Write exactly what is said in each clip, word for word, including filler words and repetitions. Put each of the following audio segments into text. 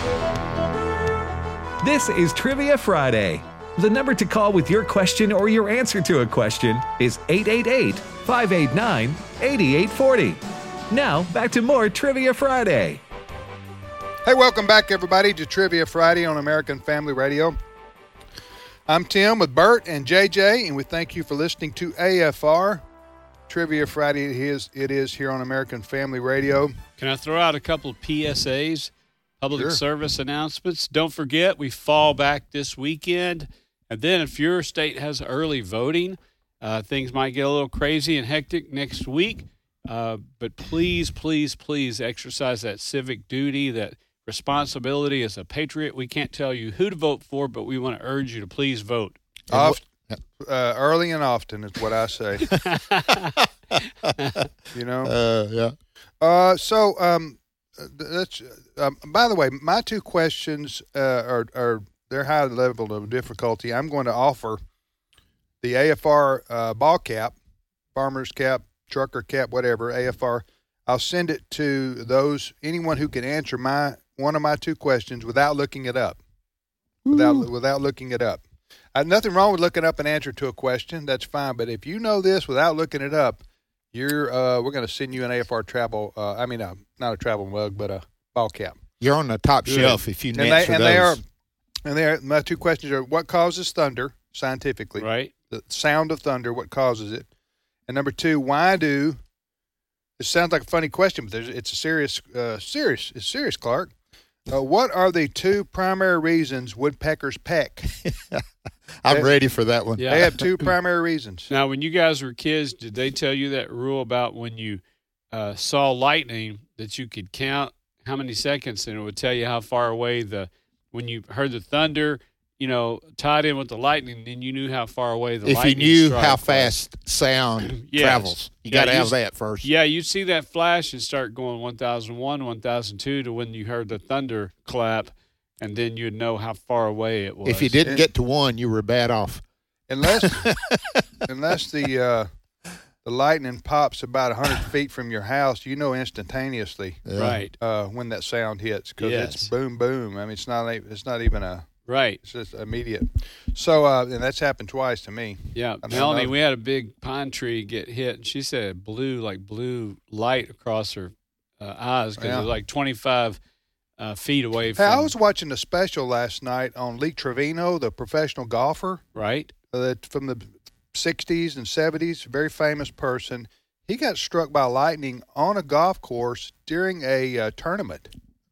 This is Trivia Friday. The number to call with your question or your answer to a question is eight eight eight, five eight nine, eight eight four zero. Now, back to more Trivia Friday. Hey, welcome back, everybody, to Trivia Friday on American Family Radio. I'm Tim with Bert and J J, and we thank you for listening to A F R. Trivia Friday it is, it is here on American Family Radio. Can I throw out a couple of P S As, public Sure. service announcements? Don't forget, we fall back this weekend. And then if your state has early voting, uh, things might get a little crazy and hectic next week. Uh, but please, please, please exercise that civic duty, that responsibility as a patriot. We can't tell you who to vote for, but we want to urge you to please vote. Oft, uh, early and often is what I say. You know? Uh, yeah. Uh, so, um, that's, um, by the way, my two questions uh, are, are they're high level of difficulty. I'm going to offer the A F R uh, ball cap, farmer's cap, trucker cap, whatever, A F R. I'll send it to those, anyone who can answer my one of my two questions without looking it up. Without Ooh. without looking it up. Uh, nothing wrong with looking up an answer to a question. That's fine. But if you know this without looking it up, you're uh, we're going to send you an A F R travel. Uh, I mean, uh, not a travel mug, but a ball cap. You're on the top Good. shelf if you And answer they and those. they are and they are my two questions are: what causes thunder scientifically? Right. The sound of thunder. What causes it? And number two, why do? It sounds like a funny question, but there's, it's a serious, uh, serious, it's serious, Clark. Uh, what are the two primary reasons woodpeckers peck? I'm they, ready for that one. Yeah. They have two primary reasons. Now, when you guys were kids, did they tell you that rule about when you uh, saw lightning that you could count how many seconds and it would tell you how far away the when you heard the thunder, you know, tied in with the lightning, then you knew how far away the If you lightning knew strike how was. fast sound Yes. travels, you Yeah, got to you have s- that first. Yeah, you'd see that flash and start going one thousand one, one thousand two to when you heard the thunder clap, and then you'd know how far away it was. If you didn't get to one, you were bad off. Unless, unless the uh, the lightning pops about one hundred feet from your house, you know instantaneously Yeah. Right, uh, when that sound hits because Yes. it's boom, boom. I mean, it's not a- it's not even a right. it's just immediate. So, uh, and that's happened twice to me. Yeah, I mean, Melanie, I know- we had a big pine tree get hit, and she said it blew like blue light across her uh, eyes because Yeah. it was like twenty-five uh, feet away Hey, from. I was watching a special last night on Lee Trevino, the professional golfer right. uh, that from the sixties and seventies, very famous person. He got struck by lightning on a golf course during a uh, tournament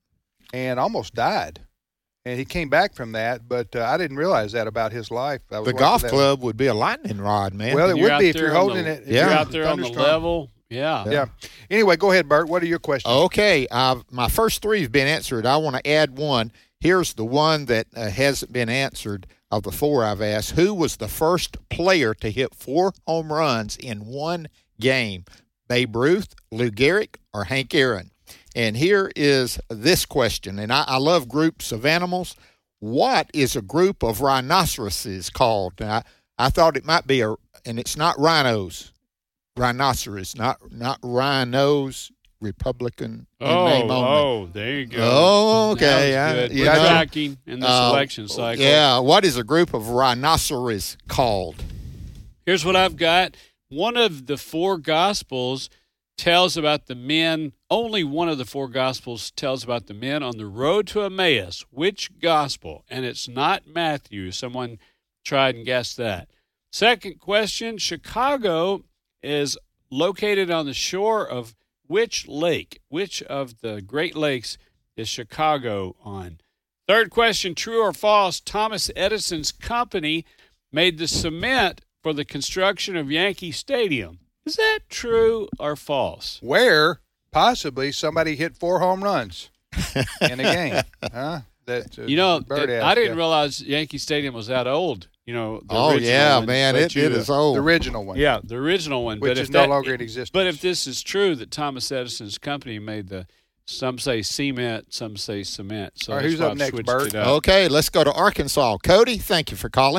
and almost died. And he came back from that, but uh, I didn't realize that about his life. I was The watching golf that. club would be a lightning rod, man. Well, it You're would out be if there you're on holding the- it. if Yeah. You're you're out there on the thunderstorm. level. Yeah. Yeah. Anyway, go ahead, Bert. What are your questions? Okay, uh, my first three have been answered. I want to add one. Here's the one that uh, hasn't been answered of the four I've asked. Who was the first player to hit four home runs in one game? Babe Ruth, Lou Gehrig, or Hank Aaron? And here is this question, and I, I love groups of animals. What is a group of rhinoceroses called? Now, I, I thought it might be a, and it's not rhinos. Rhinoceros, not not rhinos, Republican in Oh, name only. oh, there you go. Oh, okay. That was I- good. you We're know, tracking in the uh, selection cycle. Yeah, what is a group of rhinoceros called? Here's what I've got. One of the four Gospels tells about the men, only one of the four Gospels tells about the men on the road to Emmaus. Which Gospel? And it's not Matthew. Someone tried and guessed that. Second question, Chicago is located on the shore of which lake? Which of the Great Lakes is Chicago on? Third question, true or false, Thomas Edison's company made the cement for the construction of Yankee Stadium. Is that true or false? Where possibly somebody hit four home runs in a game? Huh? That uh, You know, Bert it- asked, I didn't yeah. realize Yankee Stadium was that old. You know, the Oh, original yeah, one. man, But it, you, it is uh, old. The original one. Yeah, the original one. Which but is if no that, longer in existence. But if this is true that Thomas Edison's company made the, some say cement, some say cement. So All right, that's who's why up I've next, switched Bert? it up. Okay, let's go to Arkansas. Cody, thank you for calling.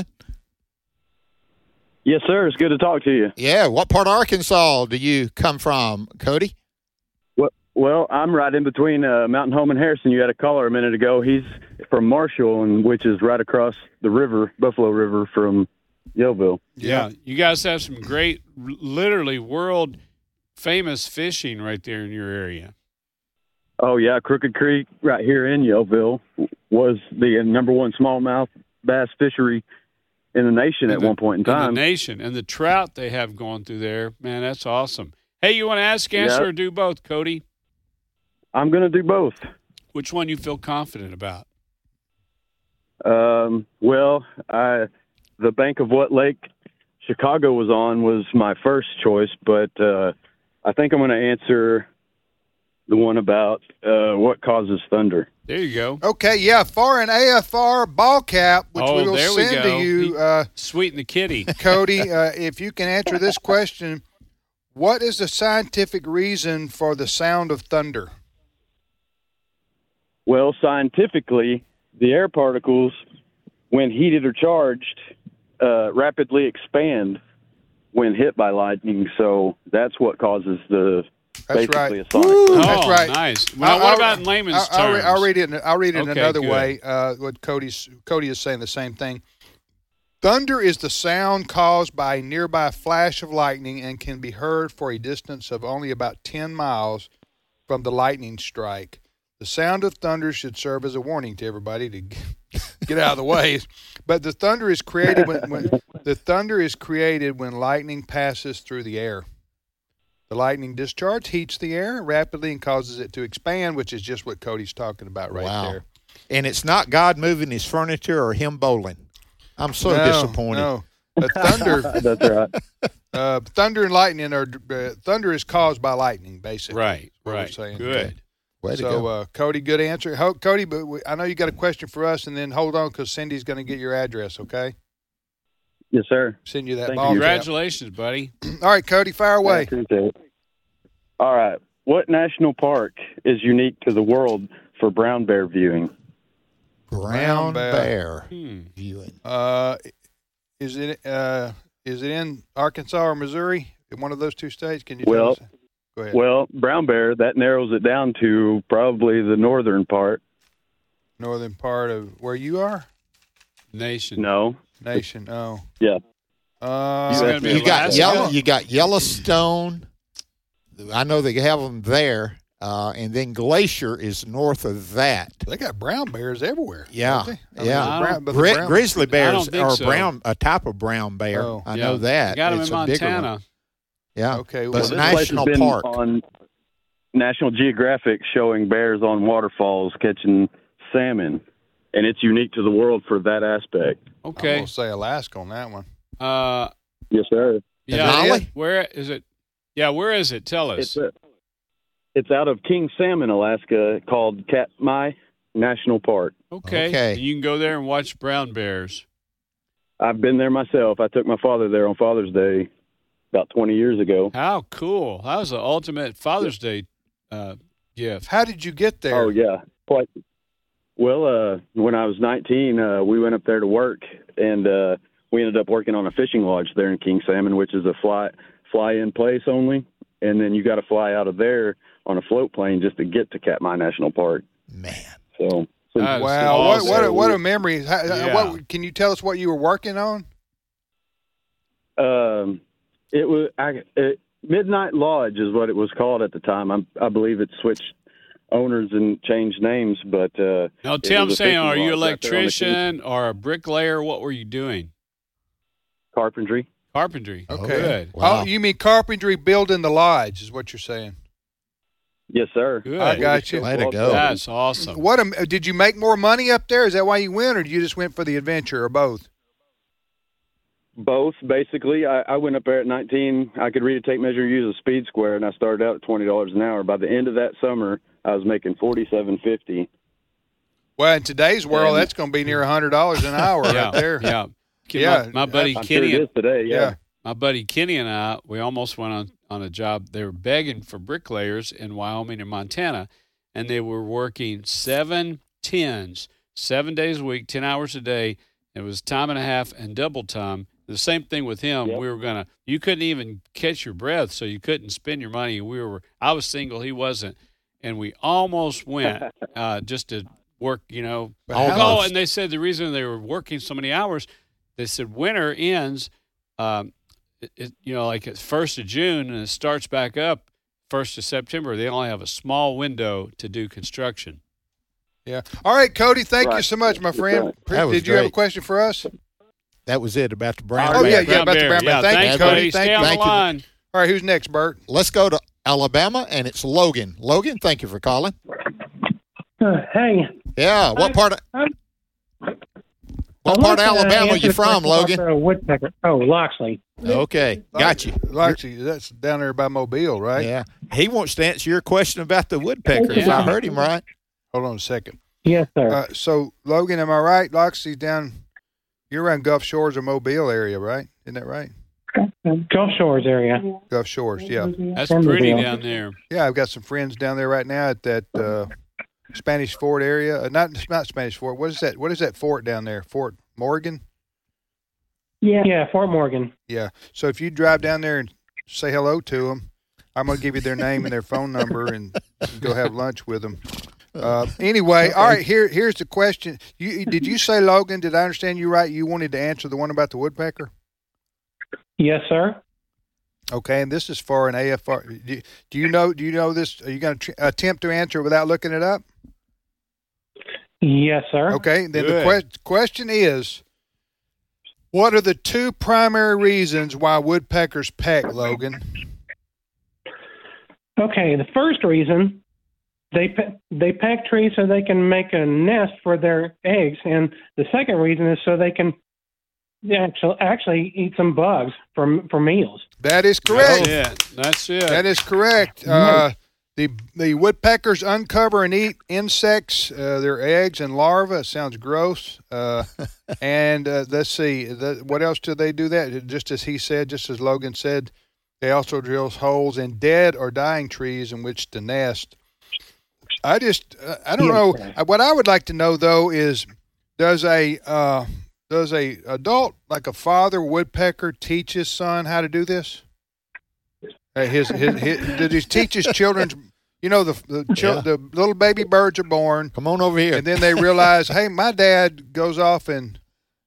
Yes, sir. It's good to talk to you. Yeah, what part of Arkansas do you come from, Cody? Well, I'm right in between uh, Mountain Home and Harrison. You had a caller a minute ago. He's from Marshall, and which is right across the river, Buffalo River, from Yeovil. Yeah. You guys have some great, literally world famous fishing right there in your area. Oh, yeah. Crooked Creek right here in Yeovil was the number one smallmouth bass fishery in the nation at the, one point in time. In the nation. And the trout they have going through there, man, that's awesome. Hey, you want to ask, answer, Yeah. or do both, Cody? I'm going to do both. Which one you feel confident about? Um, well, I, the bank of what lake Chicago was on was my first choice, but uh, I think I'm going to answer the one about uh, what causes thunder. There you go. Okay, yeah, for an A F R ball cap, which Oh, we will there we send go. to you, uh, Sweeten the kitty. Cody, uh, if you can answer this question, what is the scientific reason for the sound of thunder? Well, scientifically, the air particles, when heated or charged, uh, rapidly expand when hit by lightning. So that's what causes the That's basically right. a sonic Oh, boom. That's right. nice. Now, I'll- what I'll- about in layman's I'll, I'll, terms? re- I'll read it. In, I'll read it Okay, another good. way. Uh, what Cody's Cody is saying the same thing. Thunder is the sound caused by a nearby flash of lightning and can be heard for a distance of only about ten miles from the lightning strike. The sound of thunder should serve as a warning to everybody to get out of the way. But the thunder is created when, when the thunder is created when lightning passes through the air. The lightning discharge heats the air rapidly and causes it to expand, which is just what Cody's talking about right Wow. there. And it's not God moving his furniture or him bowling. I'm so no, disappointed. No, the thunder, That's right. uh, thunder and lightning are uh, thunder is caused by lightning, basically. Right, what we're right. saying. Good. Way to So, go. uh, Cody, good answer. Ho- Cody, but we, I know you got a question for us, and then hold on because Cindy's going to get your address. Okay, Yes, sir. send you that Thank ball. you. cap. Congratulations, buddy. All right, Cody, fire I away. appreciate it. All right. What national park is unique to the world for brown bear viewing? Brown bear. bear Hmm. viewing. Uh, is it uh, is it in Arkansas or Missouri? In one of those two states? Can you Well, tell us? Go ahead. Well, brown bear, that narrows it down to probably the northern part. Northern part of where you are? Nation. No. Nation. Oh. Yeah. Uh, It's gonna be You got Alaska. yellow. You got Yellowstone. I know they have them there, uh, and then Glacier is north of that. They got brown bears everywhere. Yeah, don't they? I mean, yeah. the brown- but the Gri- brown- grizzly bears don't think are so. brown, a type of brown bear. Oh. I Yeah. know that. Got them It's in a bigger one. Montana. Yeah. Okay, But well, This this place National has been Park. on National Geographic showing bears on waterfalls catching salmon, and it's unique to the world for that aspect. I'm Okay. gonna say Alaska on that one. Uh, Yes, sir. yeah. Denali? Where is it? Yeah, where is it? Tell us. It's a, it's out of King Salmon, Alaska, called Katmai National Park. Okay. Okay. And you can go there and watch brown bears. I've been there myself. I took my father there on Father's Day about twenty years ago. How cool. That was the ultimate Father's Day uh, gift. How did you get there? Oh, yeah. Quite. Well, uh, when I was nineteen, uh, we went up there to work, and uh, we ended up working on a fishing lodge there in King Salmon, which is a fly fly in place only, and then you got to fly out of there on a float plane just to get to Katmai National Park. Man. So, so That is Wow, awesome. what what a, what a memory! How, Yeah. what, can you tell us what you were working on? um, it was I, it, Midnight Lodge is what it was called at the time. I, I believe it switched owners and changed names, but uh, Now, it Tim, was a saying, fishing are you lodge right there on the electrician or a bricklayer? What were you doing? carpentry. Carpentry. Okay. Good. Wow. Oh, you mean carpentry building the lodge is what you're saying? Yes, sir. Good. I got you. Way to go. That's awesome. What a, did you make more money up there? Is that why you went, or you just went for the adventure, or both? Both, basically. I, I went up there at nineteen. I could read a tape measure, use a speed square, and I started out at twenty dollars an hour. By the end of that summer, I was making forty-seven fifty. Well, in today's world, Yeah. that's going to be near a hundred dollars an hour yeah. right there. Yeah. Ken- Yeah. My, my buddy I'm sure Kenny it is today. Yeah. Yeah. my buddy Kenny and I, we almost went on, on a job. They were begging for bricklayers in Wyoming and Montana, and they were working seven tens, seven days a week, ten hours a day. It was time and a half and double time. The same thing with him. Yep. We were gonna. You couldn't even catch your breath, so you couldn't spend your money. We were. I was single. He wasn't, and we almost went uh, just to work, you know. Almost. Oh, and they said the reason they were working so many hours, they said winter ends, um, it, it, you know, like it's first of June, and it starts back up first of September. They only have a small window to do construction. Yeah. All right, Cody, thank you Right. so much, my friend. Right. Pre- That was Did you have a great. question for us? That was it about the brown Oh, bear. yeah, yeah, Brown about the bear. brown bear. Yeah, Thank thanks, you, Cody. buddy. Thank Stay you. on Thank the you. line. All right, who's next, Bert? Let's go to Alabama, and it's Logan. Logan, thank you for calling. Uh, hey, Yeah, what part of I'm- what I'd part of like to Alabama answer you the from, question about Logan? the woodpecker. Oh, Loxley. Okay, got you. Actually, that's down there by Mobile, right? Yeah, he wants to answer your question about the woodpecker. If I Yeah. heard him right. Hold on a second. Yes, sir. Uh, so, Logan, am I right? Loxley's down, you're around Gulf Shores or Mobile area, right? Isn't that right? Gulf Shores area. Gulf Shores, yeah. That's From pretty Mobile. down there. Yeah, I've got some friends down there right now at that uh, Spanish Fort area. Uh, not not Spanish Fort. What is that? What is that fort down there? Fort Morgan? Yeah. Yeah, Fort Morgan. Yeah. So if you drive down there and say hello to them, I'm going to give you their name and their phone number and go have lunch with them. Uh, anyway, all right. Here, here's the question. You did you say, Logan? Did I understand you right? You wanted to answer the one about the woodpecker? Yes, sir. Okay, and this is for an A F R. Do, do you know? Do you know this? Are you going to tr- attempt to answer without looking it up? Yes, sir. Okay. Then the Good. que- question is, what are the two primary reasons why woodpeckers peck, Logan? Okay, the first reason they pe- they peck trees so they can make a nest for their eggs, and the second reason is so they can actually actually eat some bugs for for meals. That is correct. That's it. That's it. That is correct. Uh, the the woodpeckers uncover and eat insects, uh, their eggs and larvae. It sounds gross. Uh, and uh, let's see, the, what else do they do that? Just as he said, just as Logan said, they also drill holes in dead or dying trees in which to nest. I just, uh, I don't Yes, know. sir. What I would like to know though is, does a uh, does a adult like a father woodpecker teach his son how to do this? Uh, his, his, his did he teach his children? You know, the the, chil- Yeah. the little baby birds are born, Come on over here. and then they realize, hey, my dad goes off and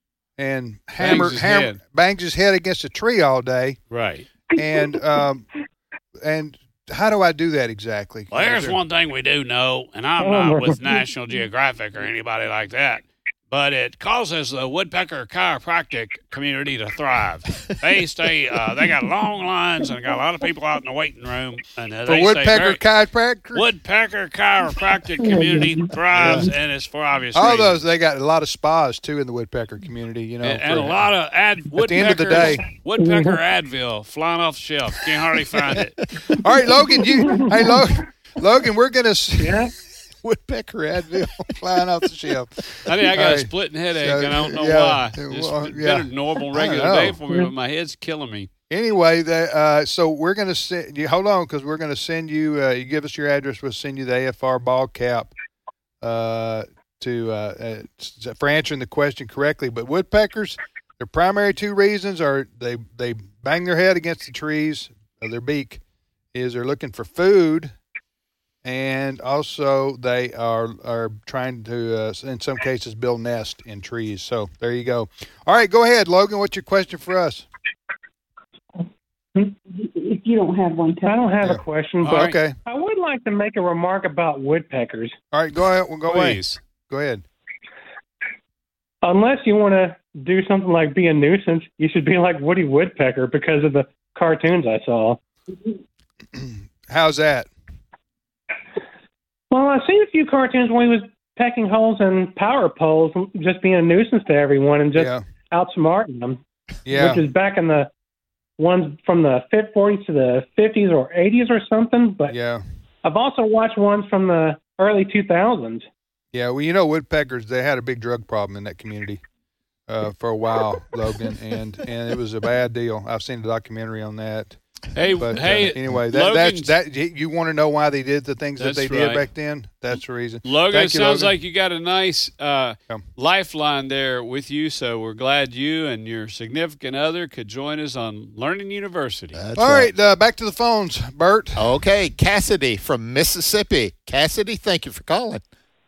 and hammer, his hammer head. bangs his head against a tree all day, Right. and um, and how do I do that exactly? Well, there's Is there- one thing we do know, and I'm Oh, not my- with National Geographic or anybody like that, but it causes the woodpecker chiropractic community to thrive. They stay, uh, they got long lines and got a lot of people out in the waiting room. And uh, for they woodpecker stay very, chiropractor. Woodpecker chiropractic community thrives, and it's for obvious All reasons. those they got a lot of spas too in the woodpecker community. You know, And, and for- a lot of ad At the end of the woodpeckers, day. woodpecker Advil flying off the shelf. Can't hardly find it. All right, Logan. You, hey, Logan. Logan, we're gonna see Yeah. woodpecker Advil flying off the shelf. I think I got All a right. splitting headache, So, and I don't know yeah, why. well, It's yeah. been a normal, I regular know. day for me, but my head's killing me. Anyway, the, uh, so we're gonna send you. Hold on, because we're gonna send you. Uh, you give us your address. We'll send you the A F R ball cap uh, to uh, uh, s- for answering the question correctly. But woodpeckers, their primary two reasons are they they bang their head against the trees. Uh, their beak is they're looking for food. And also, they are are trying to, uh, in some cases, build nests in trees. So there you go. All right, go ahead, Logan. What's your question for us? If you don't have one, I tell don't have Yeah. a question, All but right. Okay. I would like to make a remark about woodpeckers. All right, go ahead. Well, go away. Please. Go ahead. Unless you want to do something like be a nuisance, you should be like Woody Woodpecker because of the cartoons I saw. How's that? Well, I've seen a few cartoons where he was pecking holes in power poles, just being a nuisance to everyone and just Yeah. outsmarting them, Yeah. which is back in the ones from the forties to the fifties or eighties or something. But Yeah. I've also watched ones from the early two thousands. Yeah. Well, you know, woodpeckers, they had a big drug problem in that community uh, for a while, Logan, and, and it was a bad deal. I've seen a documentary on that. Hey, But hey. uh, anyway, that, that's Logan's- that. You want to know why they did the things that That's they did right. back then? That's the reason. Logan, Thank it you, sounds Logan. like you got a nice uh, Yeah. lifeline there with you. So we're glad you and your significant other could join us on Learning University. That's All right, uh, back to the phones, Bert. Okay, Cassidy from Mississippi. Cassidy, thank you for calling.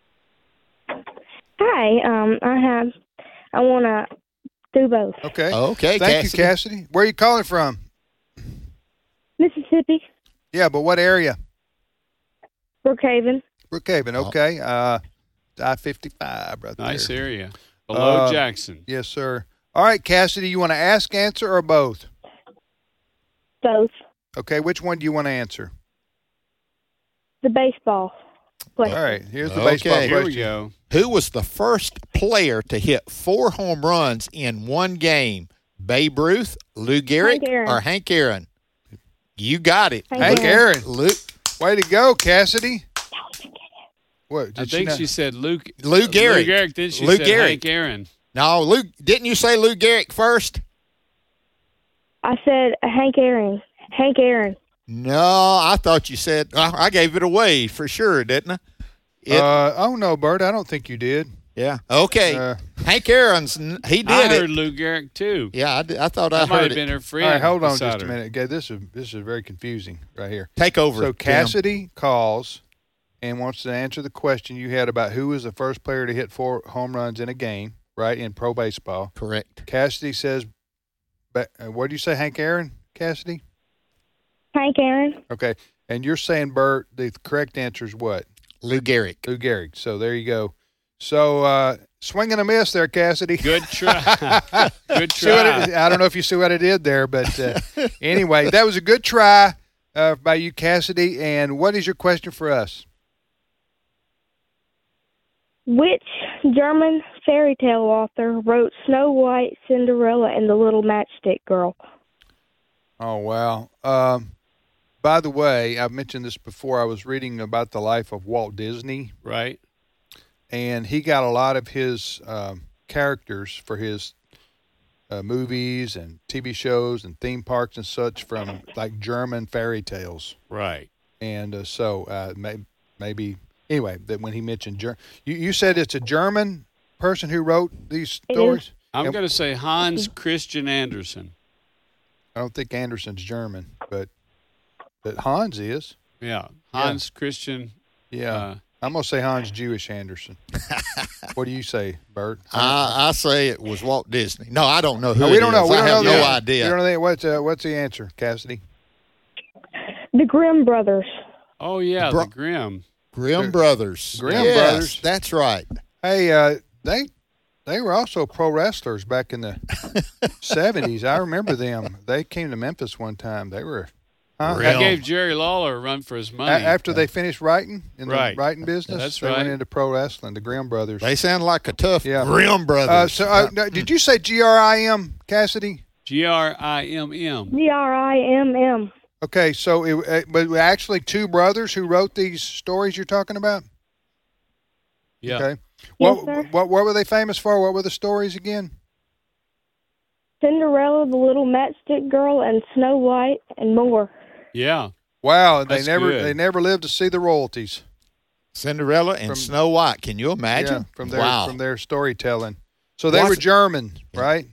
Hi, um, I have, I want to do both. Okay. Okay, Thank Cassidy. you, Cassidy. Where are you calling from? Mississippi, Yeah, but what area? Brookhaven. Brookhaven. Okay. Uh, I fifty-five right Nice there. area. Below Uh, Jackson. Yes, sir. All right, Cassidy, you want to ask, answer, or both? Both. Okay, which one do you want to answer? The baseball question. All right, here's the Okay. baseball Here we question. go. Who was the first player to hit four home runs in one game? Babe Ruth, Lou Gehrig, Hank Aaron. or Hank Aaron? You got it. Hank Hank Aaron. Aaron. Lou, Way to go, Cassidy. What? Did I think not- she said Luke. Lou Gehrig. Lou Gehrig. Then she Lou said Gehrig. Hank Aaron. no, Lou. Didn't you say Lou Gehrig first? I said Hank Aaron. Hank Aaron. No, I thought you said. I I gave it away for sure, didn't I? It, uh, oh no, Bert. I don't think you did. yeah. Okay. uh, Hank Aaron's. n- He did I it. heard Lou Gehrig too. Yeah, I, did- I thought I That might heard have it. been her friend. All right, hold on beside just a her. minute. Okay, this is this is very confusing right here. Take over. So Tim. Cassidy calls and wants to answer the question you had about who was the first player to hit four home runs in a game, right, in pro baseball. Correct. Cassidy says, ba- uh, what do you say, Hank Aaron, Cassidy? Hank Aaron. Okay, and you're saying, Bert, the correct answer is what? Lou Gehrig. Lou Gehrig. So there you go. So uh, swing and a miss there, Cassidy. Good try. Good See what try. it, I don't know if you see what I did there, but uh, anyway, that was a good try uh, by you, Cassidy. And what is your question for us? Which German fairy tale author wrote Snow White, Cinderella, and the Little Matchstick Girl? Oh, wow. Um, by the way, I've mentioned this before. I was reading about the life of Walt Disney, Right. and he got a lot of his um, characters for his uh, movies and T V shows and theme parks and such from like German fairy tales. Right. And uh, so uh, may, maybe, anyway, that when he mentioned Ger- you, you said it's a German person who wrote these It stories? I'm And- going to say Hans Christian Andersen. I don't think Anderson's German, but but Hans is. Yeah. Hans Christian. Yeah. Uh, I'm going to say Hans Jewish Anderson. What do you say, Bert? I, I say it was Walt Disney. No, I don't know who No, we it don't is. know. We I don't have know no the- idea. We don't know the, what's, uh, what's the answer, Cassidy? The Grimm Brothers. oh, yeah, Bro- the Grimm. Grimm Brothers. Grimm Yes, Brothers. That's right. Hey, uh, they they were also pro wrestlers back in the seventies. I remember them. They came to Memphis one time. They were huh? Really? I gave Jerry Lawler a run for his A- money. after they finished writing in Right. the writing business. That's they went right. into pro wrestling. The Grimm Brothers. They sound like a tough Yeah. Grimm Brothers. Uh, so, uh, no, did you say G R I M, Cassidy? G R I M M. G R I M M. Okay, so it, uh, but were actually two brothers who wrote these stories you're talking about. Yeah. Okay. Yes, what, sir. what what were they famous for? What were the stories again? Cinderella, the Little Matchstick Girl, and Snow White, and more. Yeah. Wow, and they That's never good. they never lived to see the royalties. Cinderella and From- Snow White. Can you imagine? Yeah, from their wow. from their storytelling. So they What's- were German, right?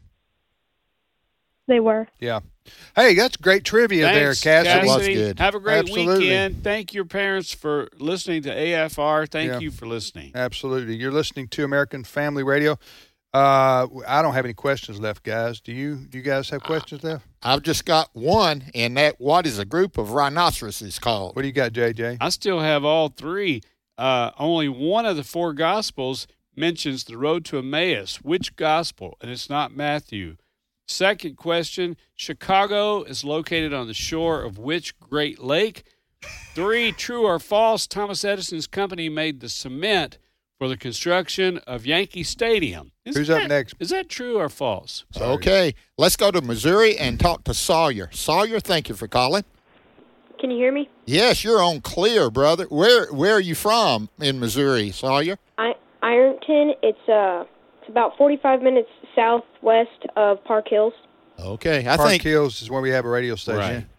They were. Yeah. Hey, that's great trivia Thanks, there, Cassidy. was Cassidy. good. Have a great Absolutely. weekend. Thank your parents for listening to A F R. Thank Yeah. you for listening. Absolutely. You're listening to American Family Radio. Uh, I don't have any questions left, guys. Do you? Do you guys have questions left? I've just got one, and that what is a group of rhinoceroses called? What do you got, J J? I still have all three. Uh, only one of the four Gospels mentions the road to Emmaus. Which Gospel? And it's not Matthew. Second question, Chicago is located on the shore of which Great Lake? Three, true or false, Thomas Edison's company made the cement for the construction of Yankee Stadium. Is Who's up that- next? Is that true or false? Sorry. Okay, let's go to Missouri and talk to Sawyer. Sawyer, thank you for calling. Can you hear me? Yes, you're on clear, brother. Where where are you from in Missouri, Sawyer? I Ironton. It's uh, it's about forty-five minutes southwest of Park Hills. Okay, I Park think Hills is where we have a radio station. Right.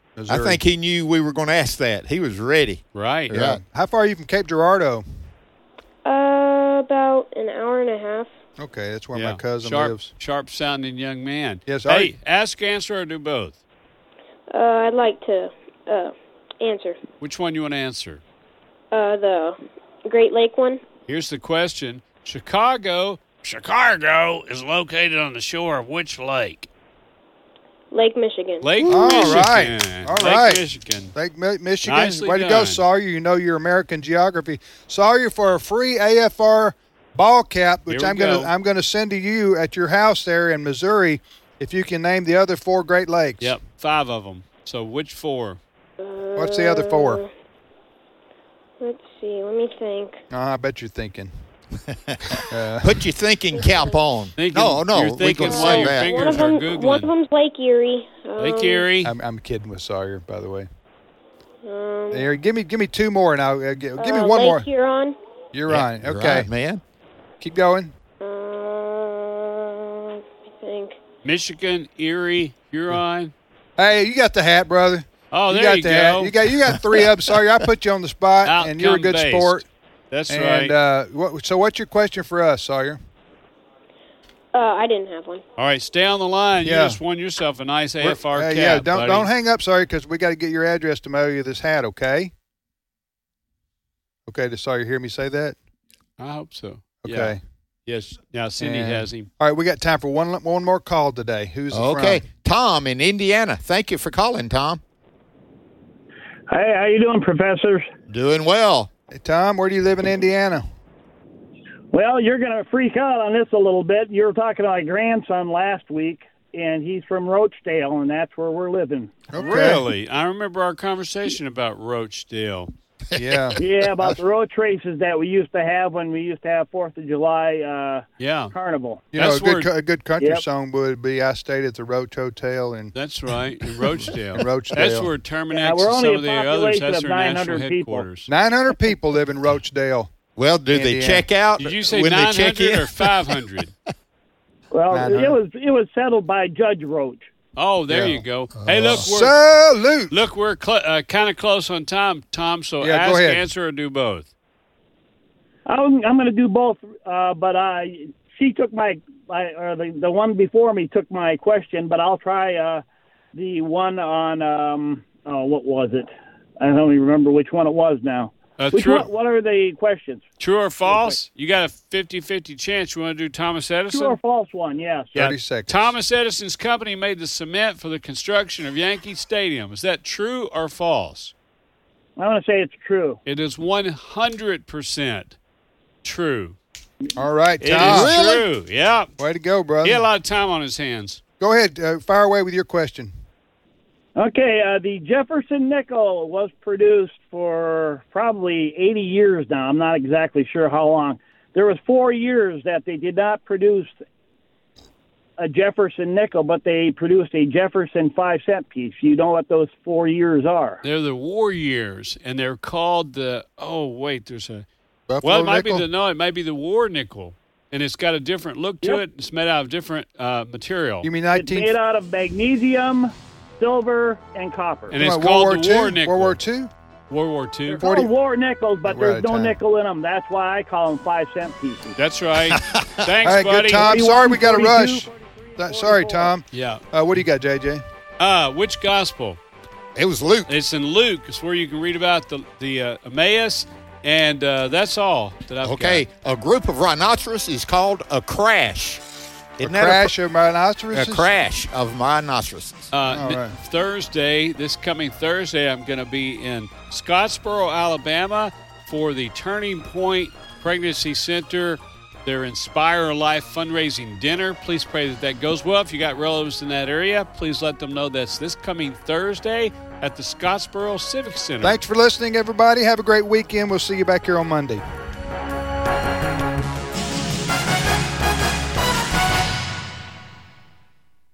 Missouri. I think he knew we were going to ask that. He was ready. Right. Yeah. How far are you from Cape Girardeau? Uh, about an hour and a half. Okay, that's where Yeah. my cousin sharp, lives. Sharp-sounding young man. Yes, Hey, ask, answer, or do both. Uh, I'd like to uh answer. Which one you want to answer? Uh, the Great Lake one. Here's the question. Chicago, Chicago is located on the shore of which lake? Lake Michigan. Lake All Michigan. right. All Lake right. Michigan. Lake Mi- Michigan. Nicely Way to go, done. Sawyer. You know your American geography. Sawyer, for a free A F R ball cap, which Here we I'm gonna go. I'm gonna send to you at your house there in Missouri, if you can name the other four Great Lakes. Yep, five of them. So which four? What's the other four? Let's see. Let me think. Oh, I bet you're thinking. uh, Put your thinking cap on. Thinking, no, no. You're we thinking can while say your that. fingers One of are them. Googling. One of them's Lake Erie. Um, Lake Erie. I'm, I'm kidding with Sawyer, by the way. Um, Here, give me give me two more, and I'll uh, give, give me uh, one Lake more. Huron. You're Yeah, right. you're Okay, right, man. keep going. Uh, I think. Michigan, Erie, Huron. Hey, you got the hat, brother. Oh, you there got you the go. hat. You got you got three of them. Sawyer, I put you on the spot, and you're a good Outcome-based. sport. That's and right. uh, what, so, what's your question for us, Sawyer? Uh, I didn't have one. All right, stay on the line. Yeah. You just won yourself a nice A F R Uh, cap, yeah, don't buddy. don't hang up, Sawyer, because we got to get your address to mail you this hat. Okay. Okay, does Sawyer hear me say that? I hope so. Yeah. Okay. Yes. Now Cindy And- has him. All right, we got time for one one more call today. Who's it Okay. from? Tom in Indiana. Thank you for calling, Tom. Hey, how you doing, professors? Doing well. Hey, Tom, where do you live in Indiana? Well, you're going to freak out on this a little bit. You were talking to my grandson last week, and he's from Roachdale, and that's where we're living. Okay. Really? I remember our conversation about Roachdale. Yeah. Yeah, about the road races that we used to have when we used to have Fourth of July uh, Yeah. carnival. You know, That's a good, where- co- a good country Yep. song would be "I Stayed at the Roach Hotel" and That's right, in Roachdale. In Roachdale. That's where Terminex Yeah, we're and only some a of the others, population that's of their national nine hundred people. headquarters. nine hundred people live in Roachdale. Well, do they Indiana. check out Did you say when they nine check hundred in? or five hundred? Well, nine it hundred. was it was settled by Judge Roach. Oh, there Yeah. you go. Hey, look, we're, Salute. look, we're cl- uh, kind of close on time, Tom, so Yeah, go ask, ahead. answer, or do both. I'm, I'm going to do both, uh, but I she took my, my or the the one before me took my question, but I'll try uh, the one on um, oh, what was it? I don't even remember which one it was now. Uh, Which true, one, what are the questions? true or false? You got a fifty-fifty chance. You want to do Thomas Edison? True or false one, yes. Yeah. thirty seconds. Thomas Edison's company made the cement for the construction of Yankee Stadium. Is that true or false? I want to say it's true. It is one hundred percent true. All right, It Tom. is true. Yeah. Way to go, brother. He had a lot of time on his hands. Go ahead. Uh, fire away with your question. Okay, uh, the Jefferson nickel was produced for probably eighty years now. I'm not exactly sure how long. There was four years that they did not produce a Jefferson nickel, but they produced a Jefferson five cent piece. You know what those four years are? They're the war years, and they're called the, oh, wait, there's a, Buffalo well, it might nickel? be the, no, it might be the war nickel. And it's got a different look to Yep. it. It's made out of different uh, material. You mean It's nineteen? made out of magnesium, silver, and copper. And it's World called War the Two? war nickel. World War Two? World War Two. They're forty called war nickels, but We're out there's of no time. nickel in them. That's why I call them five cent pieces. That's right. Thanks, All right, buddy. good, Tom. Sorry, we got to rush. forty-two, Th- Sorry, Tom. Yeah. Uh, what do you got, J J? Uh, which gospel? It was Luke. It's in Luke. It's where you can read about the the uh, Emmaus, and uh, that's all that I've Okay, got. a group of rhinoceros is called a crash. A Isn't that crash of a, rhinoceroses? a crash of rhinoceroses? Uh, All n- right. Thursday, this coming Thursday, I'm going to be in Scottsboro, Alabama for the Turning Point Pregnancy Center, their Inspire Life fundraising dinner. Please pray that that goes well. If you got relatives in that area, please let them know that's this coming Thursday at the Scottsboro Civic Center. Thanks for listening, everybody. Have a great weekend. We'll see you back here on Monday.